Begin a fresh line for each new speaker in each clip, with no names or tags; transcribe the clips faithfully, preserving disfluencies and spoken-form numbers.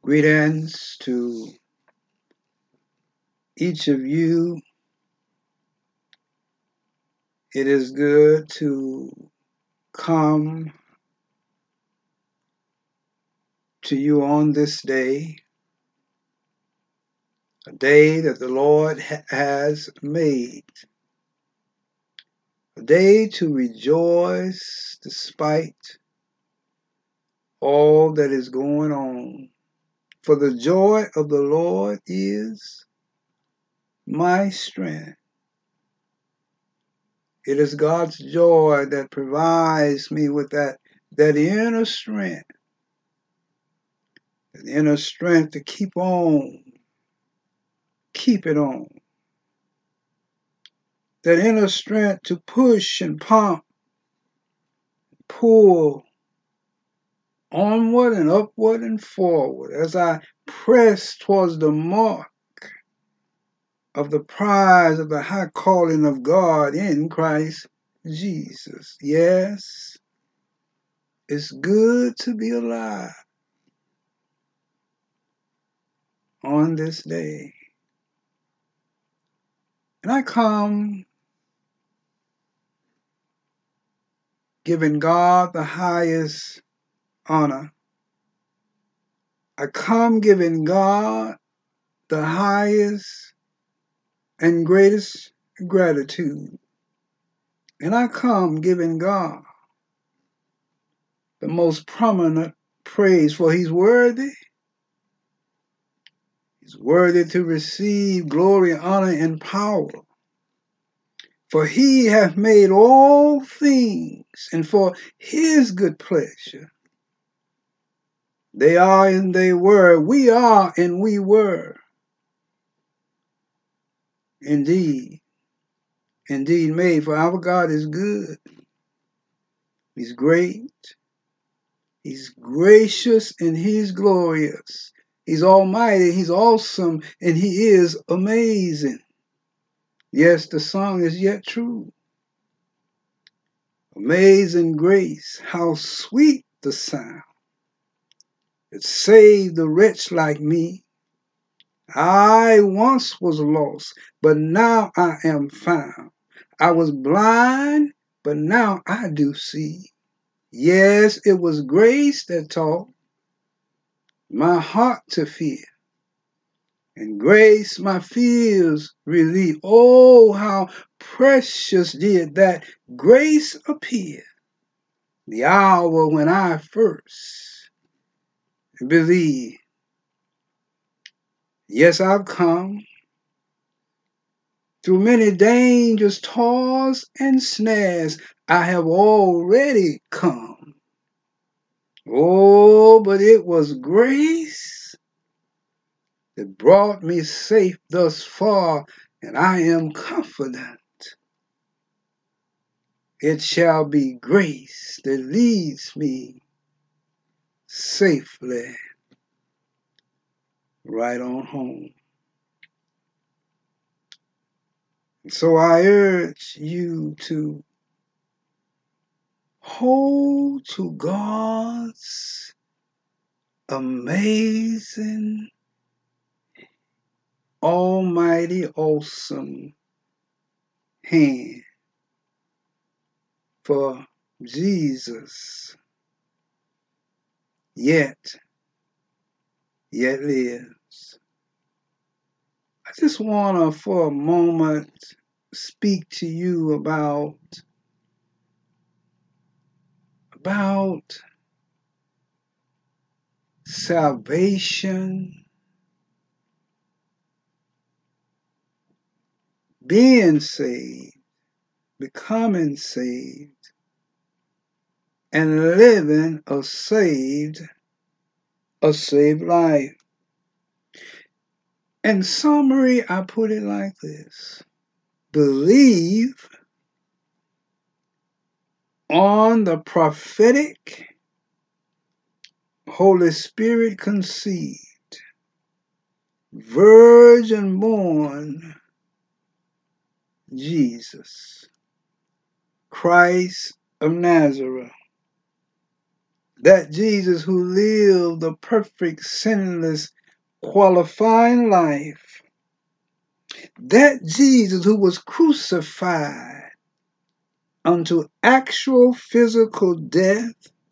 Greetings to each of you. It is good to come to you on this day, a day that the Lord ha- has made, a day to rejoice despite all that is going on. For the joy of the Lord is my strength. It is God's joy that provides me with that, that inner strength, that inner strength to keep on, keep it on. That inner strength to push and pump, pull onward and upward and forward as I press towards the mark of the prize of the high calling of God in Christ Jesus. Yes, it's good to be alive on this day. And I come giving God the highest honor. I come giving God the highest and greatest gratitude. And I come giving God the most prominent praise, for he's worthy. He's worthy to receive glory, honor, and power. For he hath made all things, and for his good pleasure. They are and they were. We are and we were. Indeed, indeed made. For our God is good. He's great. He's gracious and he's glorious. He's almighty, he's awesome, and he is amazing. Yes, the song is yet true. Amazing grace, how sweet the sound that saved the wretch like me. I once was lost, but now I am found. I was blind, but now I do see. Yes, it was grace that taught my heart to fear, and grace my fears relieve. Oh, how precious did that grace appear, the hour when I first believed. Yes, I've come through many dangers, toils, and snares. I have already come. Oh, but it was grace that brought me safe thus far, and I am confident it shall be grace that leads me safely right on home. And so I urge you to hold to God's amazing, almighty, awesome hand. For Jesus yet, yet lives. I just want to, for a moment, speak to you about, about salvation, being saved, becoming saved, and living a saved, a saved life. In summary, I put it like this. Believe on the prophetic, Holy Spirit conceived, virgin born Jesus, Christ of Nazareth, That Jesus who lived the perfect, sinless, qualifying life. That Jesus who was crucified unto actual physical death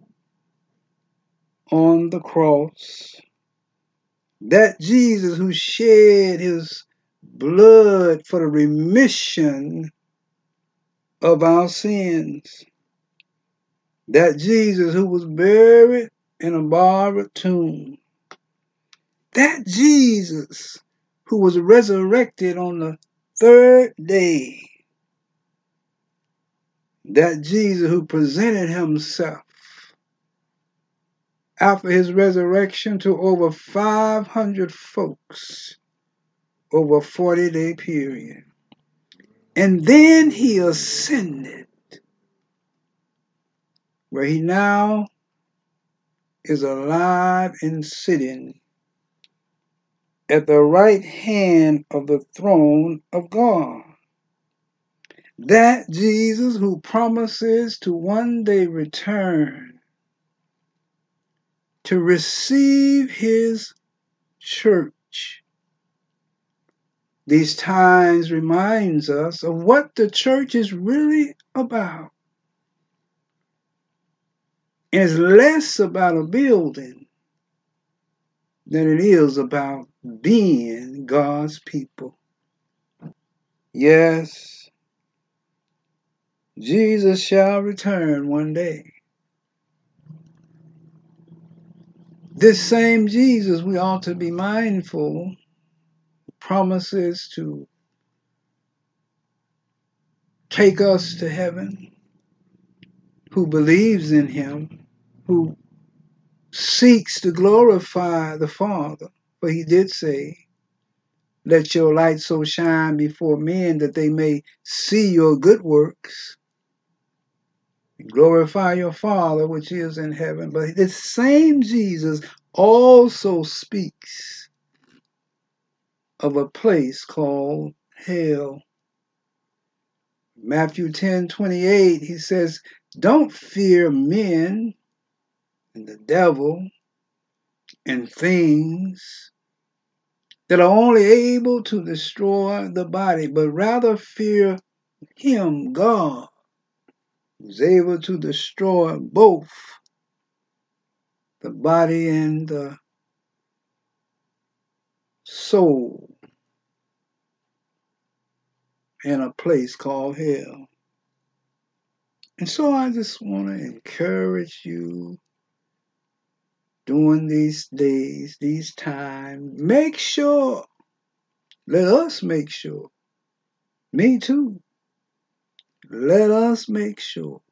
on the cross. That Jesus who shed his blood for the remission of our sins. That Jesus who was buried in a borrowed tomb. That Jesus who was resurrected on the third day. That Jesus who presented himself after his resurrection to over five hundred folks over a forty-day period. And then he ascended, where he now is alive and sitting at the right hand of the throne of God. That Jesus who promises to one day return to receive his church. These times reminds us of what the church is really about. It's less about a building than it is about being God's people. Yes, Jesus shall return one day. This same Jesus, we ought to be mindful, promises to take us to heaven, who believes in him, who seeks to glorify the Father. For he did say, let your light so shine before men that they may see your good works and glorify your Father which is in heaven. But this same Jesus also speaks of a place called hell. Matthew ten twenty-eight, he says, don't fear men and the devil and things that are only able to destroy the body, but rather fear him, God, who's able to destroy both the body and the soul in a place called hell. And so I just want to encourage you during these days, these times, make sure, let us make sure, me too, let us make sure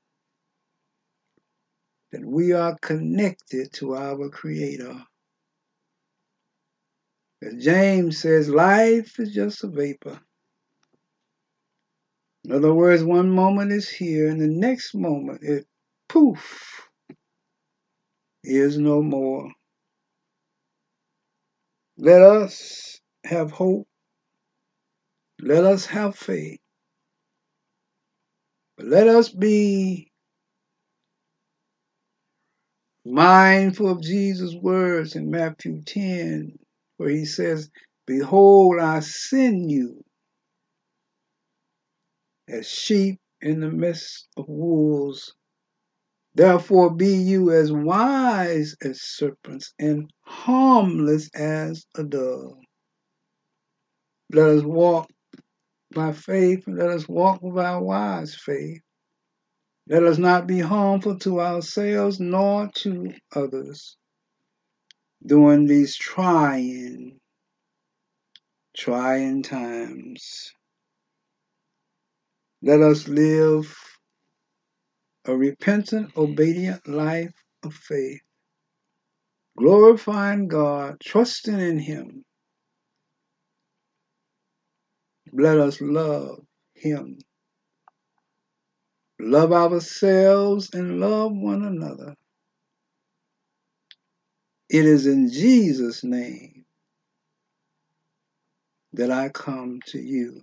that we are connected to our Creator. As James says, life is just a vapor. In other words, one moment is here and the next moment it poof is no more. Let us have hope. Let us have faith. But let us be mindful of Jesus' words in Matthew ten, where he says, behold, I send you as sheep in the midst of wolves. Therefore be you as wise as serpents and harmless as a dove. Let us walk by faith and let us walk with our wise faith. Let us not be harmful to ourselves nor to others during these trying, trying times. Let us live a repentant, obedient life of faith, glorifying God, trusting in him. Let us love him, love ourselves, and love one another. It is in Jesus' name that I come to you.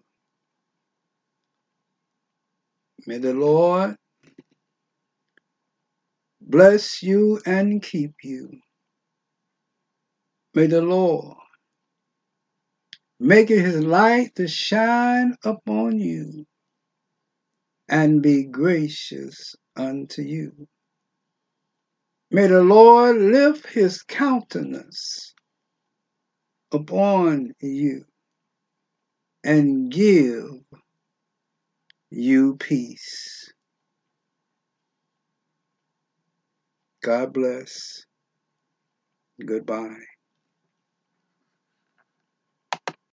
May the Lord bless you and keep you. May the Lord make his light to shine upon you and be gracious unto you. May the Lord lift his countenance upon you and give you peace. God bless. Goodbye.